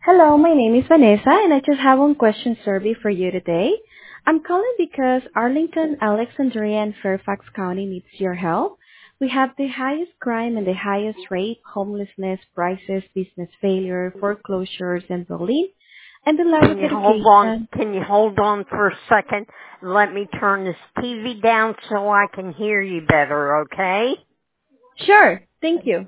Hello, my name is Vanessa, and I just have one question survey for you today. I'm calling because Arlington, Alexandria, and Fairfax County needs your help. We have the highest crime and the highest rate, homelessness, prices, business failure, foreclosures, and bullying, and the Can lowest you hold on? education. Can you hold on for a second? Let me turn this TV down so I can hear you better, okay? Sure, thank you.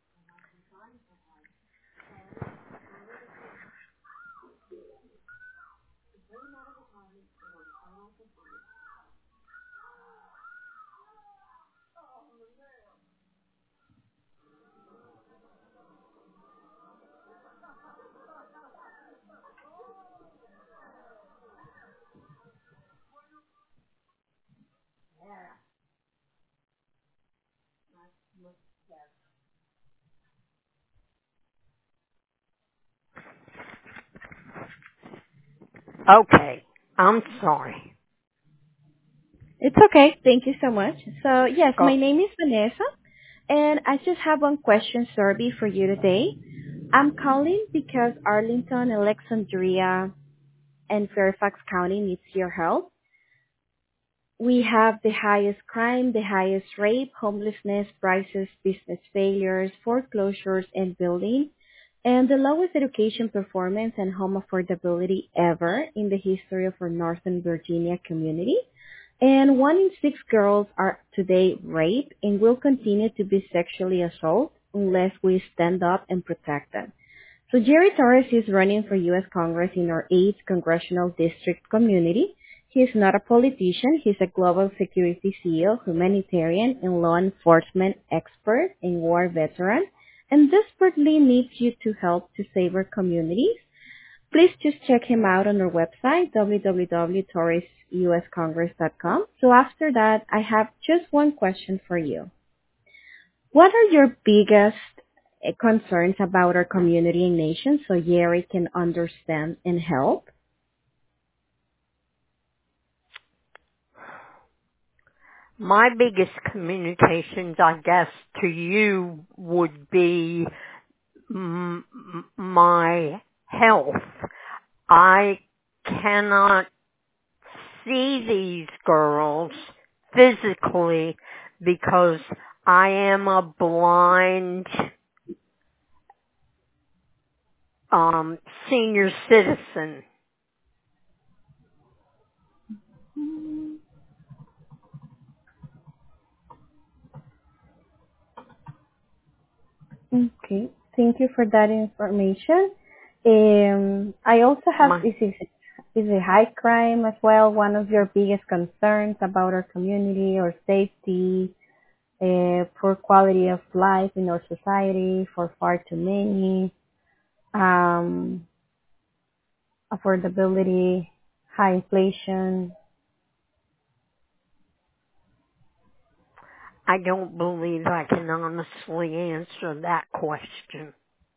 Okay. I'm sorry. It's okay. Thank you so much. So, yes, Go. my name is Vanessa, and I just have one question survey for you today. I'm calling because Arlington, Alexandria, and Fairfax County needs your help. We have the highest crime, the highest rape, homelessness, prices, business failures, foreclosures, and building, and the lowest education performance and home affordability ever in the history of our Northern Virginia community. And 1 in 6 girls are today raped and will continue to be sexually assaulted unless we stand up and protect them. So Jerry Torres is running for U.S. Congress in our 8th congressional district community. He is not a politician. He's a global security CEO, humanitarian, and law enforcement expert and war veteran, and desperately needs you to help to save our communities. Please just check him out on our website, www.torresuscongress.com. So after that, I have just one question for you. What are your biggest concerns about our community and nation so Yeri can understand and help? My biggest communications, I guess, to you would be my health. I cannot see these girls physically because I am a blind senior citizen. Okay, thank you for that information. I also have, My, is a high crime as well one of your biggest concerns about our community or safety, poor quality of life in our society for far too many, um, affordability, high inflation? I don't believe I can honestly answer that question.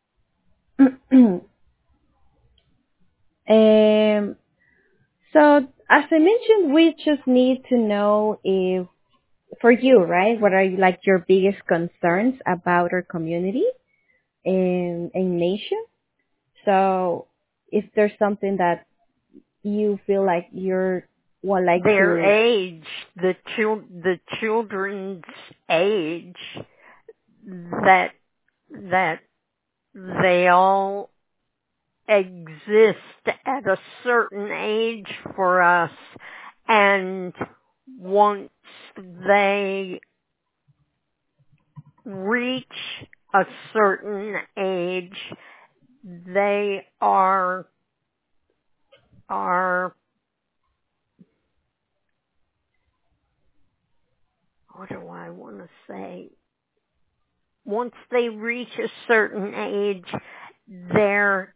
um, so as I mentioned, we just need to know if, for you, right, what are like your biggest concerns about our community and nation? So if there's something that you feel like you're would like Their to. age, the children's age, that that they all exist at a certain age for us, and once they reach a certain age, they are, what do I want to say? Once they reach a certain age, they're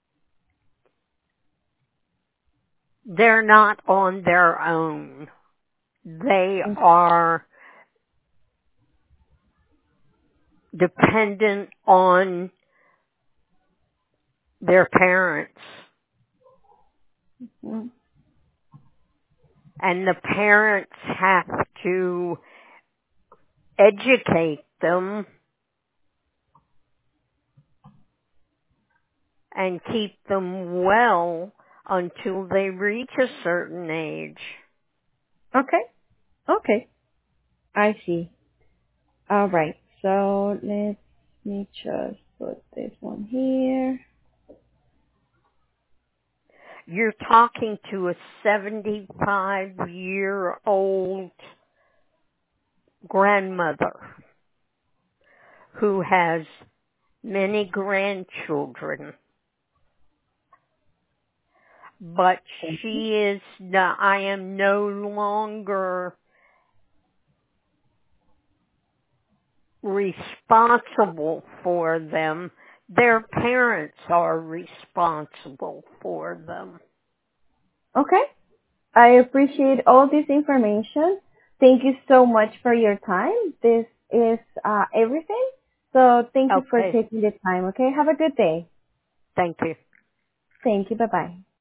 not on their own. They are dependent on their parents. Mhm. And the parents have to educate them and keep them well until they reach a certain age. Okay. Okay. I see. All right. So let me just put this one here. You're talking to a 75-year-old grandmother who has many grandchildren, but I am no longer responsible for them. Their parents are responsible for them. Okay. I appreciate all this information. Thank you so much for your time. This is everything. So thank you for Okay, taking the time. Okay. Have a good day. thank you. Thank you. Bye bye.